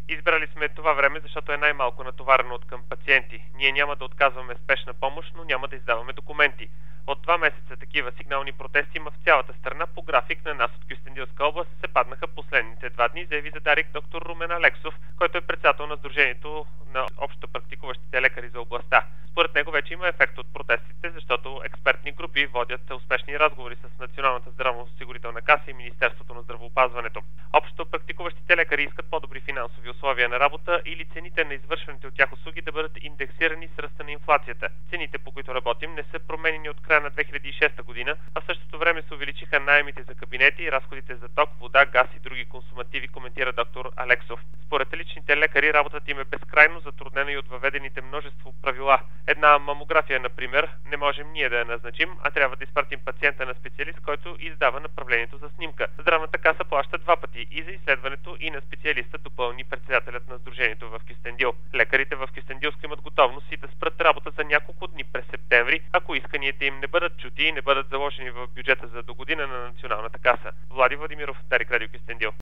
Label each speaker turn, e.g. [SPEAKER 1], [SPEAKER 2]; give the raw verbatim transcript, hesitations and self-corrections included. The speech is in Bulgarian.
[SPEAKER 1] Избрали сме това време, защото е най-малко натоварено от към пациенти. Ние няма да отказваме спешна помощ, но няма да издаваме документи. От два месеца такива сигнални протести има в цялата страна. По график на нас от Кюстендилска област се паднаха последните два дни, заяви за Дарик доктор Румен Алексов, който е председател на Сдружението на общо практикуващите лекари за областта. Според него вече има ефект от протестите, защото експертни групи водят успешни разговори с Националната здравноосигурителна каса и Министерството на здравеопазването. Общо практикуващите лекари искат по-добри финансови условия на работа или цените на извършваните от тях услуги да бъдат индексирани с ръста на инфлацията. Цените, по които работим, не са променени от края на две хиляди и шеста година, а в същото време се увеличиха наемите за кабинети и разходите за ток, вода, газ и други консумативи, коментира доктор Алексов. Според личните лекари работата им е безкрайно затруднена и от въведените множество правила. Една мамография, например, не можем ние да я назначим, а трябва да изпратим пациента на специалист, който издава направлението за снимка. Здравната каса плаща два пъти и за изследването, и на специалиста, допълни председателят на Сдружението в Кюстендил. Лекарите в Кюстендилско имат готовност и да спрат работа за няколко дни през септември, ако исканията им не бъдат чути и не бъдат заложени в бюджета за догодина на Националната каса. Влади Владимиров, Дарик, Радио Кюстендил.